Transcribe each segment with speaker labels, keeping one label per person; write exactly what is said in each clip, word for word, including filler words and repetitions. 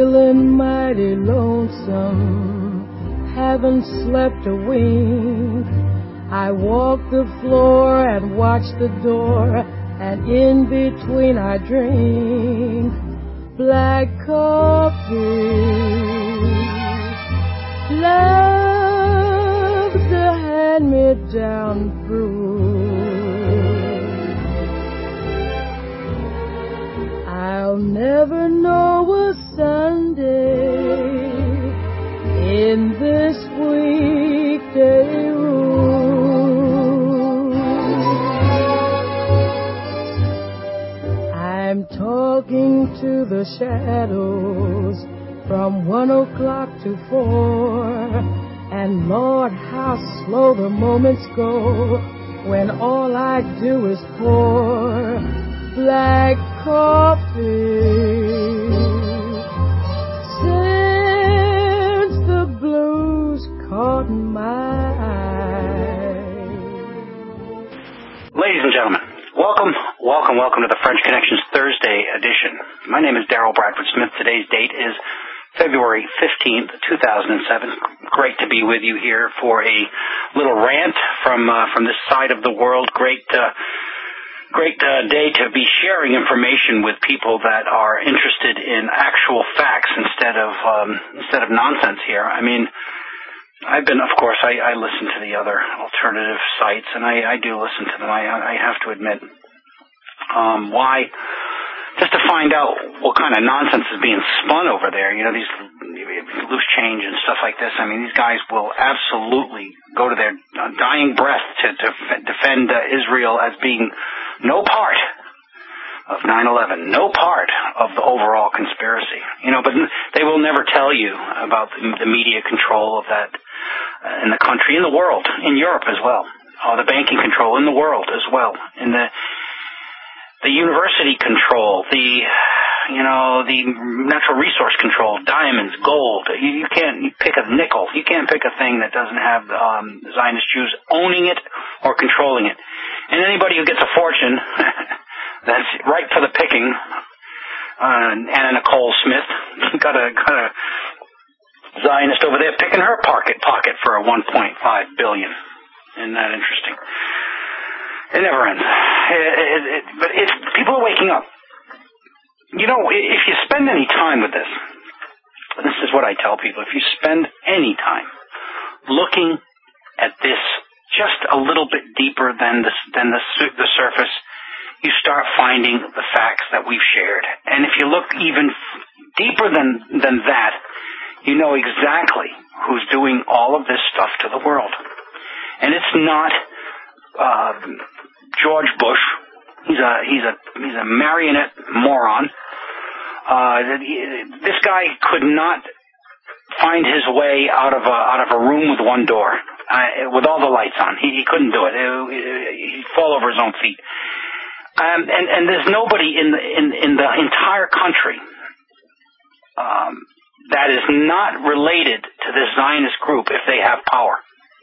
Speaker 1: feeling mighty lonesome, haven't slept a wink. I walk the floor and watch the door, and in between I drink black coffee. Love's the hand-me-down brew. I'll never know a Sunday in this weekday room. I'm talking to the shadows from one o'clock to four, and Lord, how slow the moments go when all I do is pour black coffee. Since the blues caught my eye.
Speaker 2: Ladies and gentlemen, welcome, welcome, welcome to the French Connections Thursday edition. My name is Daryl Bradford Smith. Today's date is February fifteenth, two thousand seven. Great to be with you here for a little rant from uh, from this side of the world. Great uh, great uh, day to be sharing information with people that are interested in actual facts instead of um, instead of nonsense here. I mean, I've been, of course, I, I listen to the other alternative sites, and I, I do listen to them. I, I have to admit. Um, why? Just to find out what kind of nonsense is being spun over there. You know, these loose change and stuff like this. I mean, these guys will absolutely go to their dying breath to, to defend uh, Israel as being no part of nine eleven, no part of the overall conspiracy. You know, but they will never tell you about the, the media control of that uh, in the country, in the world, in Europe as well. Uh, the banking control in the world as well. In the The university control, the, you know, the natural resource control, diamonds, gold. You, you can't you pick a nickel. You can't pick a thing that doesn't have um, Zionist Jews owning it or controlling it. And anybody who gets a fortune, that's right for the picking. Uh, Anna Nicole Smith got a got a Zionist over there picking her pocket pocket for a one point five billion. Isn't that interesting? It never ends. It, it, it, but it's, people are waking up. You know, if you spend any time with this, this is what I tell people, if you spend any time looking at this just a little bit deeper than the, than the, the surface, you start finding the facts that we've shared. And if you look even deeper than, than that, you know exactly who's doing all of this stuff to the world. And it's not Uh, George Bush. He's a he's a he's a marionette moron. Uh, this guy could not find his way out of a out of a room with one door, uh, with all the lights on. He, he couldn't do it. He'd fall over his own feet. Um, and and there's nobody in the in in the entire country um, that is not related to this Zionist group if they have power.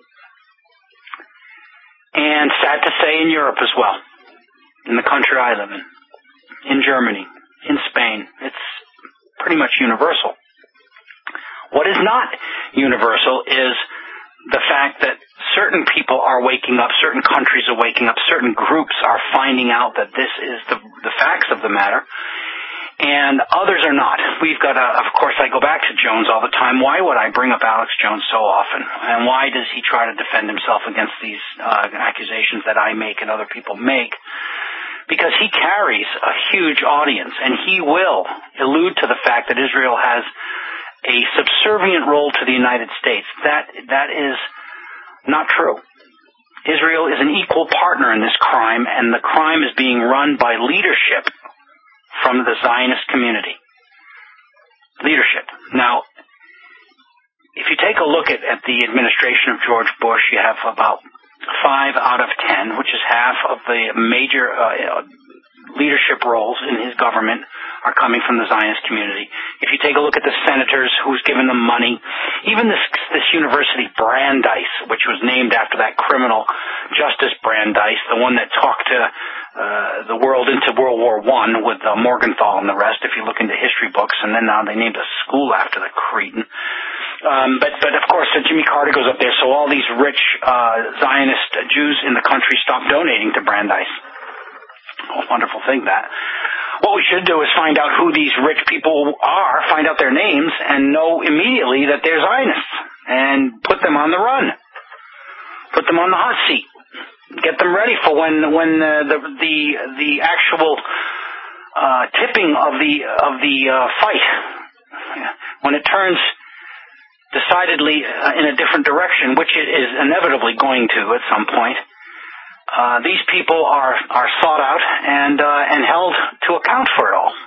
Speaker 2: And sad to say, in Europe as well, in the country I live in, in Germany, in Spain, it's pretty much universal. What is not universal is the fact that certain people are waking up, certain countries are waking up, certain groups are finding out that this is the, the facts of the matter, and others are not. We've got a, of course, I go back to Jones all the time. Why would I bring up Alex Jones so often? And why does he try to defend himself against these uh, accusations that I make and other people make? Because he carries a huge audience, and he will allude to the fact that Israel has a subservient role to the United States. That that is not true. Israel is an equal partner in this crime, and the crime is being run by leadership from the Zionist community. Leadership. Now, if you take a look at, at the administration of George Bush, you have about five out of ten, which is half of the major uh, leadership roles in his government, are coming from the Zionist community. If you take a look at the senators, who's given them money, even this this university Brandeis, which was named after that criminal Justice Brandeis, the one that talked to uh, the world into World War One with uh, Morgenthau and the rest, if you look into history books, and then now they named a school after the cretin. Um, but, but of course, uh, Jimmy Carter goes up there, so all these rich uh, Zionist Jews in the country stop donating to Brandeis. Oh, wonderful thing, that. What we should do is find out who these rich people are, find out their names, and know immediately that they're Zionists, and put them on the run. Put them on the hot seat. Get them ready for when when uh, the the the actual uh, tipping of the of the uh, fight, when it turns decidedly uh, in a different direction, which it is inevitably going to at some point. Uh, these people are, are sought out and uh, and held to account for it all.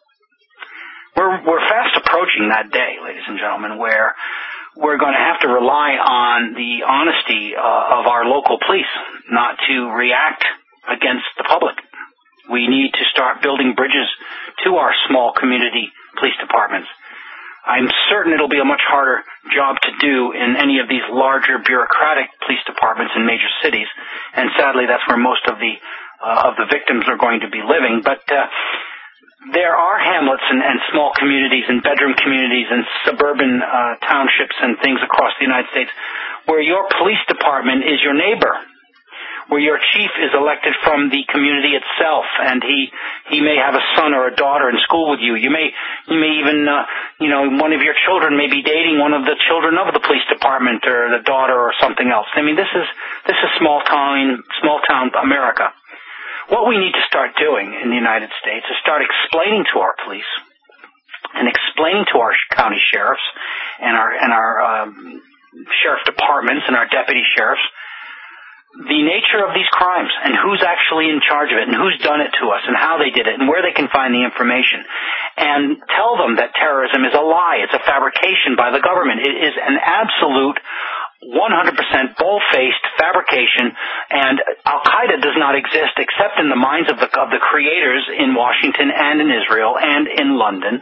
Speaker 2: We're we're fast approaching that day, ladies and gentlemen, where we're going to have to rely on the honesty uh, of our local police not to react against the public. We need to start building bridges to our small community police departments. I'm certain it'll be a much harder job to do in any of these larger bureaucratic police departments in major cities, and sadly that's where most of the uh, of the victims are going to be living. But uh, there are hamlets and, and small communities and bedroom communities and suburban uh, townships and things across the United States where your police department is your neighbor, where your chief is elected from the community itself, and he he may have a son or a daughter in school with you. You may you may even uh, you know one of your children may be dating one of the children of the police department or the daughter or something else. I mean, this is this is small town small town America. What we need to start doing in the United States is start explaining to our police and explaining to our county sheriffs and our and our um, sheriff departments and our deputy sheriffs the nature of these crimes and who's actually in charge of it and who's done it to us and how they did it and where they can find the information, and tell them that terrorism is a lie. It's a fabrication by the government. It is an absolute one hundred percent bull-faced fabrication, and Al-Qaeda does not exist except in the minds of the, of the creators in Washington and in Israel and in London.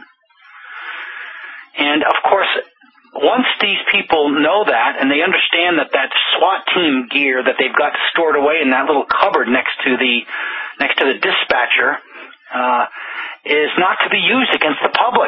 Speaker 2: And, of course, once these people know that and they understand that that SWAT team gear that they've got stored away in that little cupboard next to the next to the dispatcher uh, is not to be used against the public.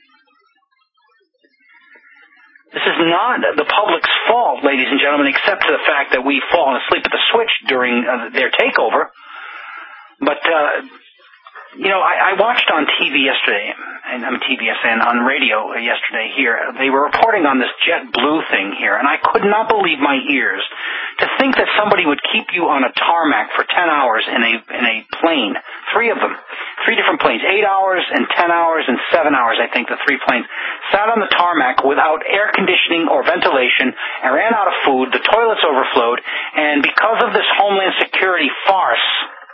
Speaker 2: This is not the public's fault, ladies and gentlemen, except for the fact that we've fallen asleep at the switch during uh, their takeover. But uh, You know, I, I watched on T V yesterday, and I'm T V S N, on radio yesterday here. They were reporting on this JetBlue thing here, and I could not believe my ears to think that somebody would keep you on a tarmac for ten hours in a in a plane, three of them, three different planes, eight hours and ten hours and seven hours, I think, the three planes, sat on the tarmac without air conditioning or ventilation and ran out of food. The toilets overflowed, and because of this Homeland Security farce,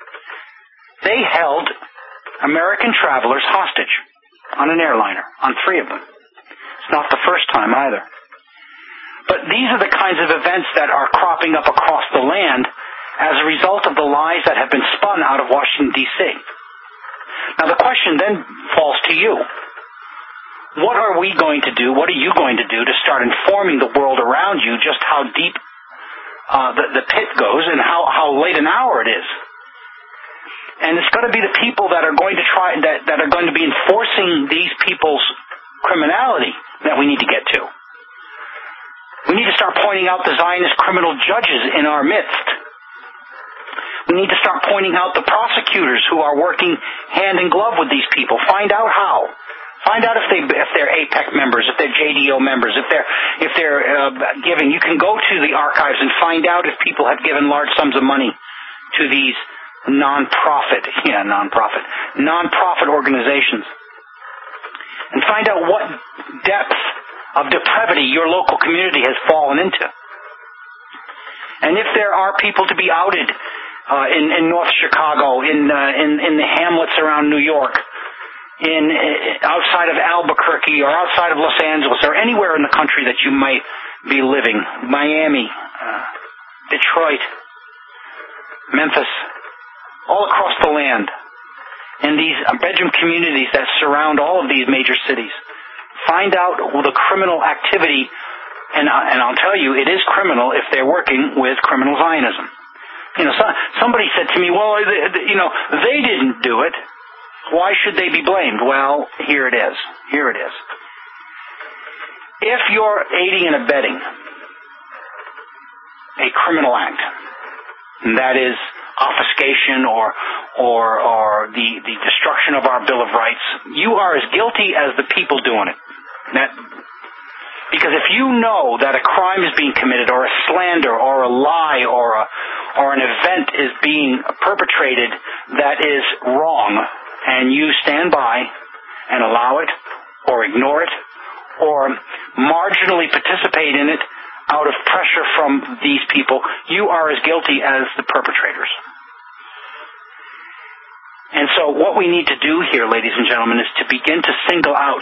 Speaker 2: they held American travelers hostage on an airliner, on three of them. It's not the first time either. But these are the kinds of events that are cropping up across the land as a result of the lies that have been spun out of Washington, D C Now the question then falls to you. What are we going to do, what are you going to do to start informing the world around you just how deep uh, the, the pit goes and how, how late an hour it is? And it's going to be the people that are going to try that, that are going to be enforcing these people's criminality that we need to get to. We need to start pointing out the Zionist criminal judges in our midst. We need to start pointing out the prosecutors who are working hand in glove with these people. Find out how. Find out if they if they're AIPAC members, if they're J D O members, if they're if they're uh, giving. You can go to the archives and find out if people have given large sums of money to these non-profit, yeah, non-profit, non-profit organizations, and find out what depth of depravity your local community has fallen into. And if there are people to be outed uh, in, in North Chicago, in, uh, in in the hamlets around New York, in uh, outside of Albuquerque or outside of Los Angeles or anywhere in the country that you might be living, Miami, uh, Detroit, Memphis, all across the land, in these bedroom communities that surround all of these major cities. Find out the criminal activity, and, uh, and I'll tell you, it is criminal if they're working with criminal Zionism. You know, so, somebody said to me, well, they, you know, they didn't do it. Why should they be blamed? Well, here it is. Here it is. If you're aiding and abetting a criminal act, and that is obfuscation or or or the, the destruction of our Bill of Rights, you are as guilty as the people doing it. That, because if you know that a crime is being committed, or a slander, or a lie, or a or an event is being perpetrated that is wrong, and you stand by and allow it, or ignore it, or marginally participate in it out of pressure from these people, you are as guilty as the perpetrators. And so what we need to do here, ladies and gentlemen, is to begin to single out,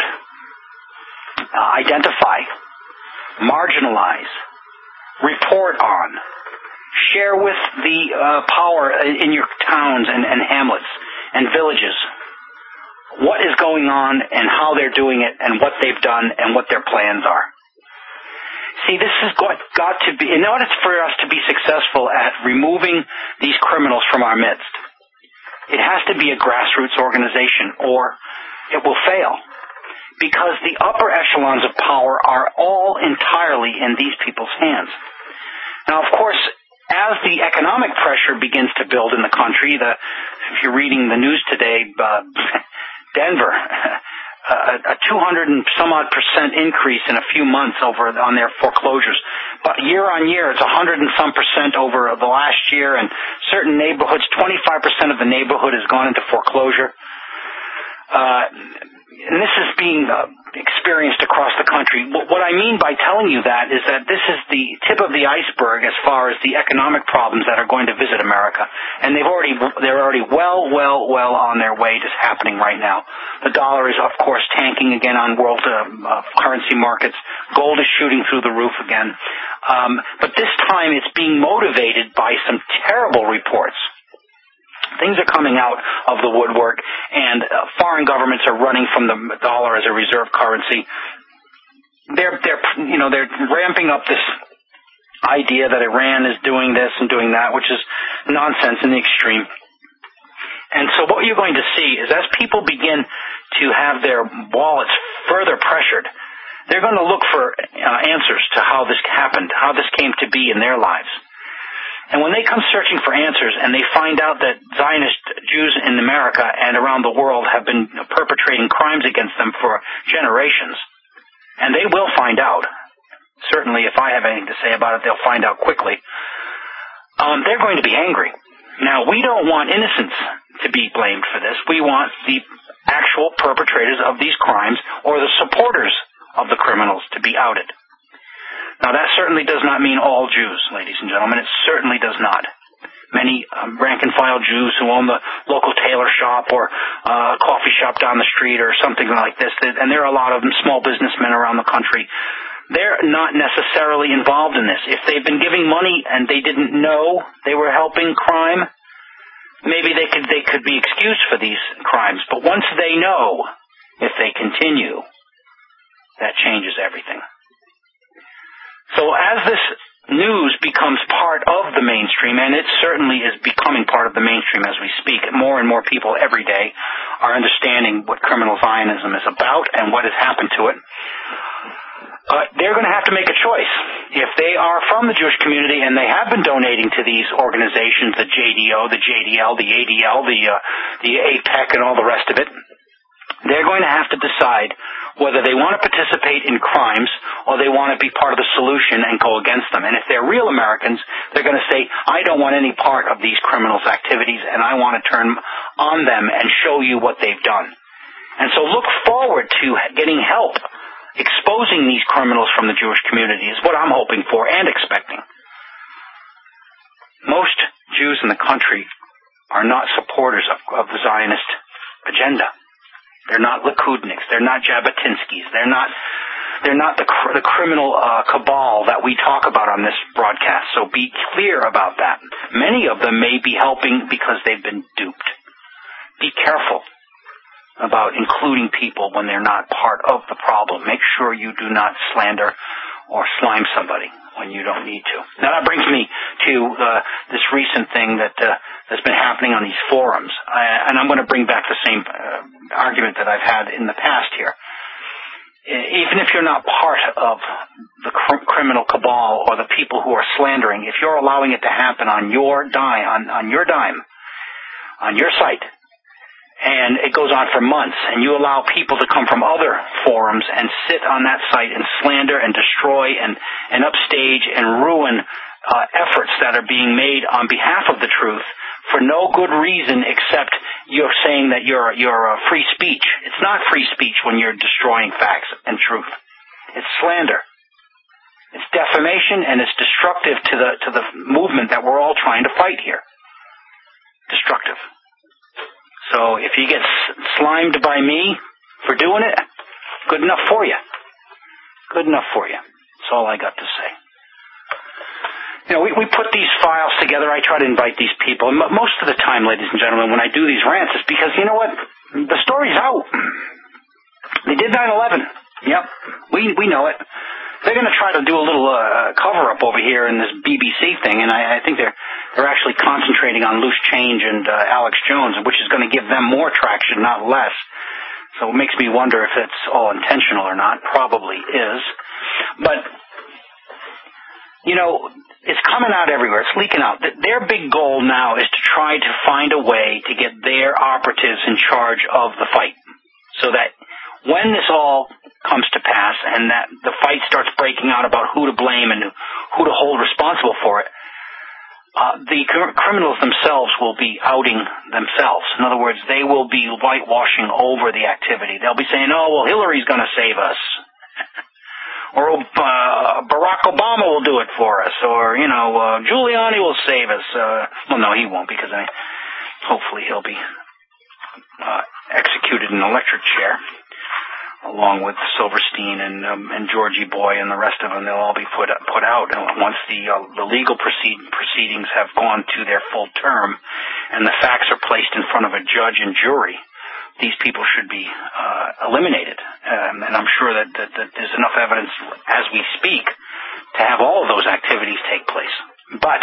Speaker 2: uh, identify, marginalize, report on, share with the uh, power in your towns and, and hamlets and villages what is going on and how they're doing it and what they've done and what their plans are. See, this has got, got to be, in order for us to be successful at removing these criminals from our midst, it has to be a grassroots organization, or it will fail. Because the upper echelons of power are all entirely in these people's hands. Now, of course, as the economic pressure begins to build in the country, the, if you're reading the news today, uh, Denver, a, a two hundred and some odd percent increase in a few months over on their foreclosures. But year on year, it's a hundred and some percent over the last year, and certain neighborhoods, twenty-five percent of the neighborhood has gone into foreclosure. Uh, and this is being uh, experienced across the country. What I mean by telling you that is that this is the tip of the iceberg as far as the economic problems that are going to visit America. And they've already, they're already well, well, well on their way to happening right now. The dollar is, of course, tanking again on world uh, uh, currency markets. Gold is shooting through the roof again. Um, but this time it's being motivated by some terrible reports. Things are coming out of the woodwork, and uh, foreign governments are running from the dollar as a reserve currency. They're, they're, you know, they're ramping up this idea that Iran is doing this and doing that, which is nonsense in the extreme. And so what you're going to see is as people begin to have their wallets further pressured, they're going to look for uh, answers to how this happened, how this came to be in their lives. And when they come searching for answers and they find out that Zionist Jews in America and around the world have been perpetrating crimes against them for generations, and they will find out, certainly if I have anything to say about it, they'll find out quickly, um, they're going to be angry. Now, we don't want innocents to be blamed for this. We want the actual perpetrators of these crimes or the supporters of the criminals to be outed. Now, that certainly does not mean all Jews, ladies and gentlemen. It certainly does not. Many um, rank-and-file Jews who own the local tailor shop or uh, coffee shop down the street or something like this, and there are a lot of them, small businessmen around the country, they're not necessarily involved in this. If they've been giving money and they didn't know they were helping crime, maybe they could they could be excused for these crimes. But once they know, if they continue, that changes everything. So as this news becomes part of the mainstream, and it certainly is becoming part of the mainstream as we speak, more and more people every day are understanding what criminal Zionism is about and what has happened to it. Uh, they're going to have to make a choice. If they are from the Jewish community and they have been donating to these organizations, the J D O, the J D L, the A D L, the uh, the AIPAC, and all the rest of it, they're going to have to decide whether they want to participate in crimes or they want to be part of the solution and go against them. And if they're real Americans, they're going to say, I don't want any part of these criminals' activities, and I want to turn on them and show you what they've done. And so look forward to getting help. Exposing these criminals from the Jewish community is what I'm hoping for and expecting. Most Jews in the country are not supporters of, of the Zionist agenda. They're not Likudniks. They're not Jabotinskis. They're not. They're not the cr- the criminal uh, cabal that we talk about on this broadcast. So be clear about that. Many of them may be helping because they've been duped. be careful about including people when they're not part of the problem. Make sure you do not slander or slime somebody when you don't need to. Now that brings me to uh, this recent thing that uh, that's been happening on these forums, I, and I'm going to bring back the same uh, argument that I've had in the past here. Even if you're not part of the cr- criminal cabal or the people who are slandering, if you're allowing it to happen on your dime, on, on your dime, on your site, and it goes on for months, and you allow people to come from other forums and sit on that site and slander and destroy and, and upstage and ruin uh, efforts that are being made on behalf of the truth for no good reason except you're saying that you're you're uh, free speech. It's not free speech when you're destroying facts and truth. It's slander. It's defamation, and it's destructive to the to the movement that we're all trying to fight here. Destructive. So if you get slimed by me for doing it, good enough for you. Good enough for you. That's all I got to say. You know, we, we put these files together. I try to invite these people. And most of the time, ladies and gentlemen, when I do these rants, it's because, you know what? The story's out. They did nine eleven. Yep. We we know it. They're going to try to do a little uh, cover-up over here in this B B C thing, and I, I think they're they're actually concentrating on Loose Change and uh, Alex Jones, which is going to give them more traction, not less. So it makes me wonder if it's all intentional or not. Probably is. But, you know, it's coming out everywhere. It's leaking out. Their big goal now is to try to find a way to get their operatives in charge of the fight, so that when this all comes to pass and that the fight starts breaking out about who to blame and who to hold responsible for it, uh, the cr- criminals themselves will be outing themselves. In other words, they will be whitewashing over the activity. They'll be saying, oh, well, Hillary's going to save us. Or uh, Barack Obama will do it for us. Or, you know, uh, Giuliani will save us. Uh, well, no, he won't, because I mean, hopefully he'll be uh, executed in an electric chair, along with Silverstein and um, and Georgie Boy and the rest of them. They'll all be put put out once the uh, the legal proceed, proceedings have gone to their full term, and the facts are placed in front of a judge and jury. These people should be uh, eliminated, um, and I'm sure that, that, that there's enough evidence as we speak to have all of those activities take place. But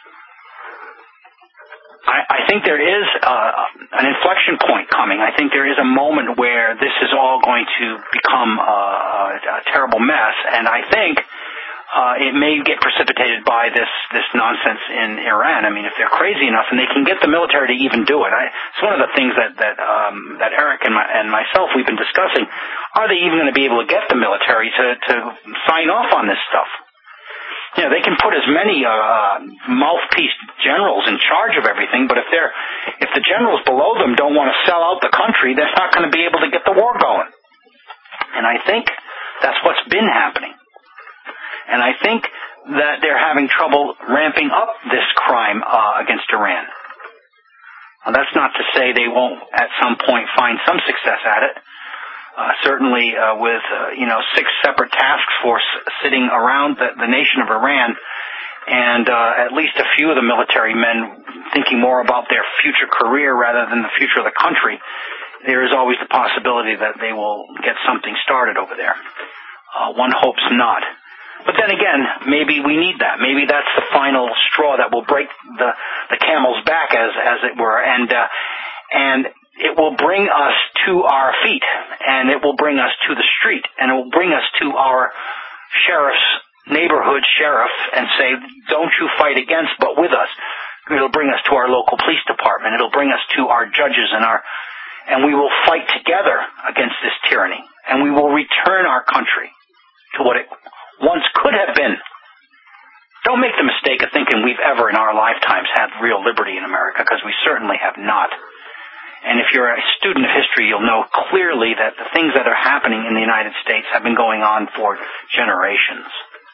Speaker 2: I, I think there is uh, an inflection point coming. I think there is a moment where this is all going to become uh, a terrible mess, and I think uh, it may get precipitated by this this nonsense in Iran. I mean, if they're crazy enough and they can get the military to even do it, I, it's one of the things that that um, that Eric and, my, and myself we've been discussing. Are they even going to be able to get the military to to sign off on this stuff? You know, they can put as many uh, mouthpiece generals in charge of everything, but if they're if the generals below them don't want to sell out the country, they're not going to be able to get the war going. And I think that's what's been happening. And I think that they're having trouble ramping up this crime uh, against Iran. Now, that's not to say they won't at some point find some success at it. Uh, certainly uh, with, uh, you know, six separate task forces sitting around the, the nation of Iran, and uh, at least a few of the military men thinking more about their future career rather than the future of the country, there is always the possibility that they will get something started over there. Uh, one hopes not. But then again, maybe we need that. Maybe that's the final straw that will break the, the camel's back, as as it were, and uh, and it will bring us to our feet, and it will bring us to the street, and it will bring us to our sheriff's neighborhood sheriff and say, don't you fight against, but with us. It'll bring us to our local police department. It'll bring us to our judges and our, and we will fight together against this tyranny, and we will return our country to what it once could have been. Don't make the mistake of thinking we've ever in our lifetimes had real liberty in America, because we certainly have not. And if you're a student of history, you'll know clearly that the things that are happening in the United States have been going on for generations.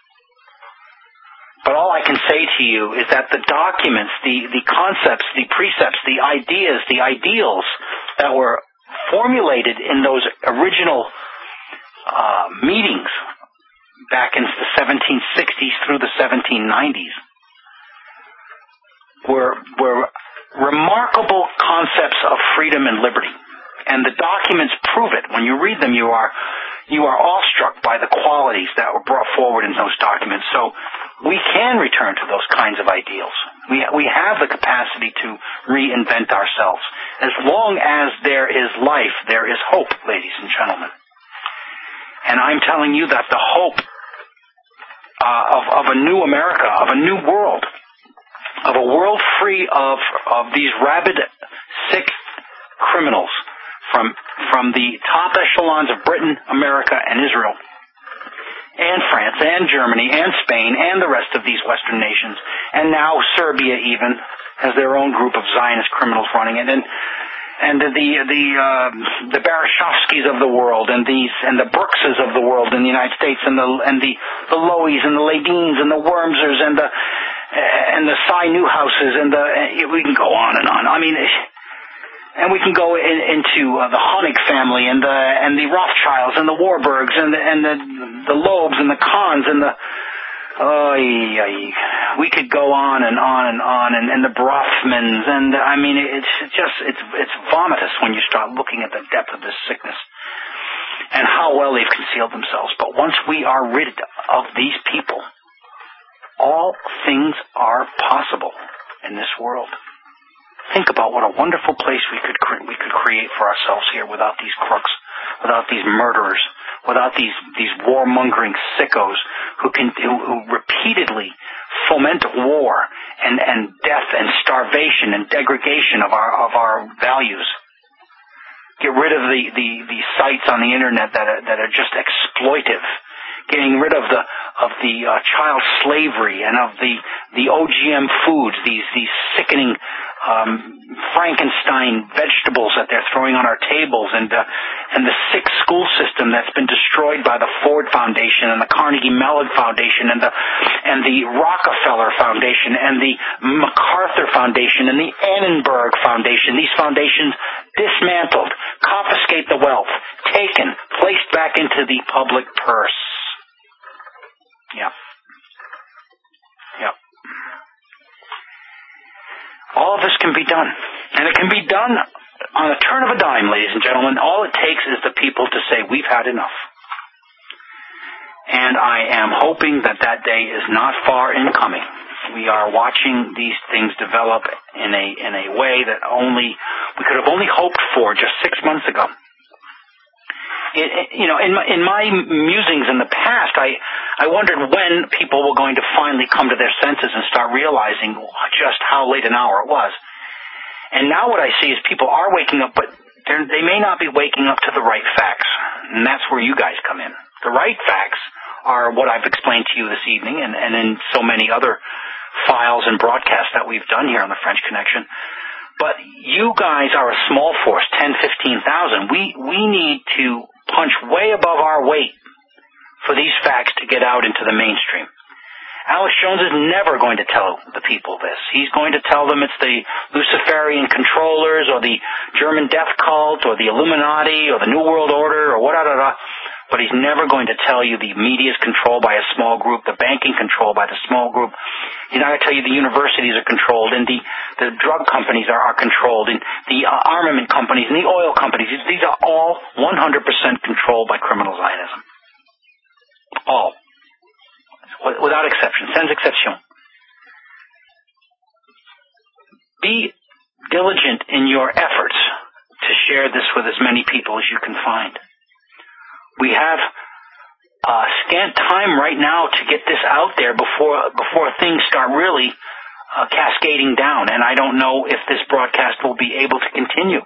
Speaker 2: But all I can say to you is that the documents, the, the concepts, the precepts, the ideas, the ideals that were formulated in those original uh, meetings back in the seventeen sixties through the seventeen nineties were were remarkable concepts of freedom and liberty. And the documents prove it. When you read them, you are you are awestruck by the qualities that were brought forward in those documents. So we can return to those kinds of ideals. We we have the capacity to reinvent ourselves. As long as there is life, there is hope, ladies and gentlemen. And I'm telling you that the hope uh, of, of a new America, of a new world, of a world free of, of these rabid, sick criminals from from the top echelons of Britain, America, and Israel, and France, and Germany, and Spain, and the rest of these Western nations, and now Serbia even has their own group of Zionist criminals running it, and and the the the, uh, the Barashovskys of the world, and these and the Brookses of the world in the United States, and the and the the Loeys and the Ladines and the Wormsers and the and the Cy Newhouses and the we can go on and on. I mean. And we can go in, into uh, the Honig family and the and the Rothschilds and the Warburgs and the and the the Loebs and the Kahns and the oh yeah, we could go on and on and on and, and the Brofmans and I mean it's just it's it's vomitous when you start looking at the depth of this sickness and how well they've concealed themselves. But once we are rid of these people, all things are possible in this world. Think about what a wonderful place we could cre- we could create for ourselves here without these crooks, without these murderers, without these these warmongering sickos who can who, who repeatedly foment war and, and death and starvation and degradation of our of our values. Get rid of the, the, the sites on the internet that are, that are just exploitive. Getting rid of the of the uh, child slavery and of the the O G M foods, these these sickening um, Frankenstein vegetables that they're throwing on our tables, and uh, and the sick school system that's been destroyed by the Ford Foundation and the Carnegie Mellon Foundation and the and the Rockefeller Foundation and the MacArthur Foundation and the Annenberg Foundation. These foundations dismantled, confiscate the wealth, taken, placed back into the public purse. Yeah. Yeah. All of this can be done. And it can be done on a turn of a dime, ladies and gentlemen. All it takes is the people to say, we've had enough. And I am hoping that that day is not far in coming. We are watching these things develop in a in a way that only we could have only hoped for just six months ago. It, it, you know, in my, in my musings in the past, I, I wondered when people were going to finally come to their senses and start realizing just how late an hour it was. And now what I see is people are waking up, but they may not be waking up to the right facts. And that's where you guys come in. The right facts are what I've explained to you this evening and, and in so many other files and broadcasts that we've done here on the French Connection. But you guys are a small force, ten, fifteen thousand. We, we need to punch way above our weight for these facts to get out into the mainstream. Alex Jones is never going to tell the people this. He's going to tell them it's the Luciferian controllers or the German death cult or the Illuminati or the New World Order or whatever. But he's never going to tell you the media is controlled by a small group, the banking controlled by the small group. He's not going to tell you the universities are controlled and the, the drug companies are, are controlled and the uh, armament companies and the oil companies. These are all one hundred percent controlled by criminal Zionism. All. Without exception. Sans exception. Be diligent in your efforts to share this with as many people as you can find. We have uh, scant time right now to get this out there before before things start really uh, cascading down. And I don't know if this broadcast will be able to continue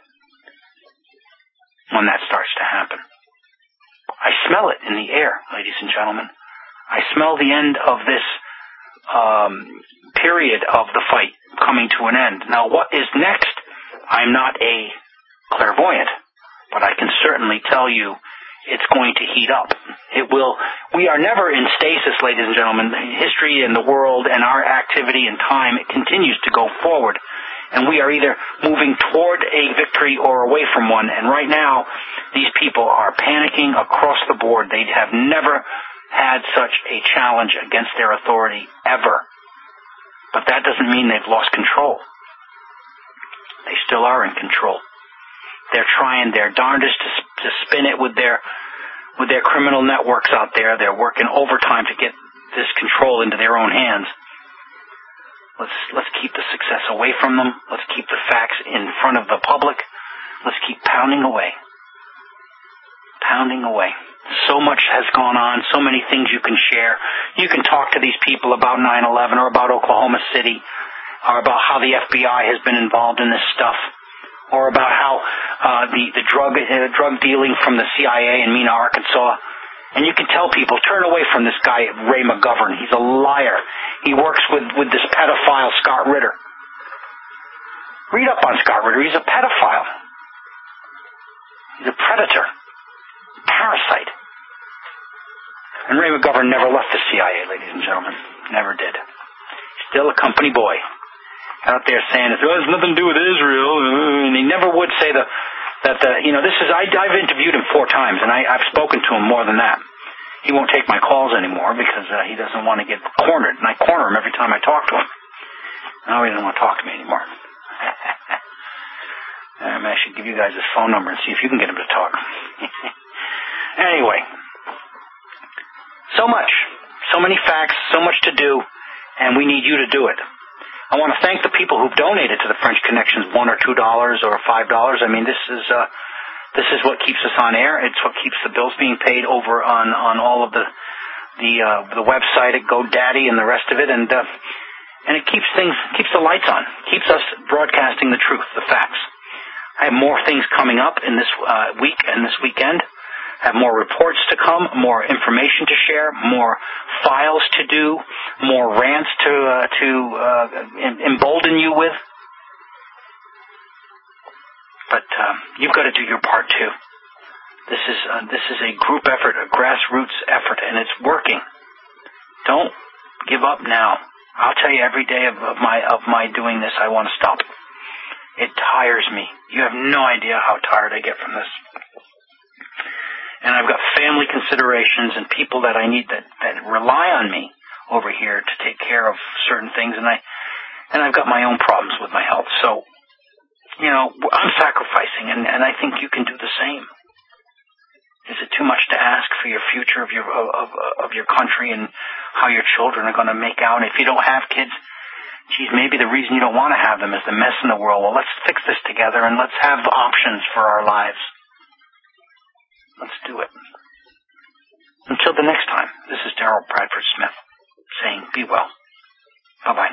Speaker 2: when that starts to happen. I smell it in the air, ladies and gentlemen. I smell the end of this um, period of the fight coming to an end. Now, what is next? I'm not a clairvoyant, but I can certainly tell you it's going to heat up. It will. We are never in stasis, ladies and gentlemen. History and the world and our activity and time, it continues to go forward. And we are either moving toward a victory or away from one. And right now, these people are panicking across the board. They have never had such a challenge against their authority ever. But that doesn't mean they've lost control. They still are in control. They're trying their darndest to, to spin it with their with their criminal networks out there. They're working overtime to get this control into their own hands. Let's let's keep the success away from them. Let's keep the facts in front of the public. Let's keep pounding away. Pounding away. So much has gone on, so many things you can share. You can talk to these people about nine eleven or about Oklahoma City or about how the F B I has been involved in this stuff or about how uh, the, the drug uh, drug dealing from the C I A in Mena, Arkansas. And you can tell people, turn away from this guy, Ray McGovern. He's a liar. He works with, with this pedophile, Scott Ritter. Read up on Scott Ritter. He's a pedophile. He's a predator. Parasite. And Ray McGovern never left the C I A, ladies and gentlemen. Never did. Still a company boy. Out there saying, it has nothing to do with Israel. And he never would say the, that the, you know, this is, I, I've interviewed him four times, and I, I've spoken to him more than that. He won't take my calls anymore because uh, he doesn't want to get cornered. And I corner him every time I talk to him. Now he doesn't want to talk to me anymore. um, I should give you guys his phone number and see if you can get him to talk. Anyway, so much, so many facts, so much to do, and we need you to do it. I want to thank the people who've donated to the French Connections, one or two dollars or five dollars. I mean, this is uh, this is what keeps us on air. It's what keeps the bills being paid over on on all of the the uh, the website at GoDaddy and the rest of it, and uh, and it keeps things keeps the lights on, keeps us broadcasting the truth, the facts. I have more things coming up in this uh, week and this weekend. I have more reports to come, more information to share, more files to do, more rants to uh, to uh, embolden you with. But uh, you've got to do your part too. This is uh, this is a group effort, a grassroots effort, and it's working. Don't give up now. I'll tell you, every day of, of my of my doing this, I want to stop. It tires me. You have no idea how tired I get from this. And I've got family considerations and people that I need that, that rely on me over here to take care of certain things, and I and I've got my own problems with my health. So, you know, I'm sacrificing, and, and I think you can do the same. Is it too much to ask for your future of your of of your country and how your children are going to make out? If you don't have kids, geez, maybe the reason you don't want to have them is the mess in the world. Well, let's fix this together and let's have options for our lives. Let's do it. Until the next time, this is Daryl Bradford Smith saying, be well. Bye-bye.